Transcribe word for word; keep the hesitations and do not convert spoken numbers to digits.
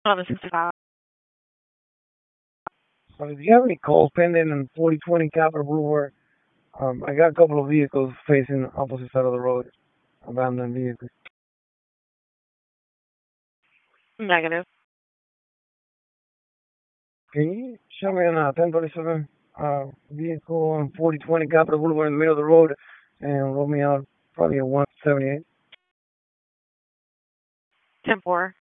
eleven sixty-five. Uh, do you have any calls pending in forty twenty Capitol Boulevard? Um, I got a couple of vehicles facing opposite side of the road, abandoned vehicles. Negative. Can you show me on a ten twenty-seven uh, vehicle on forty twenty Capitol Boulevard in the middle of the road and roll me out probably a one seventy-eight? ten four.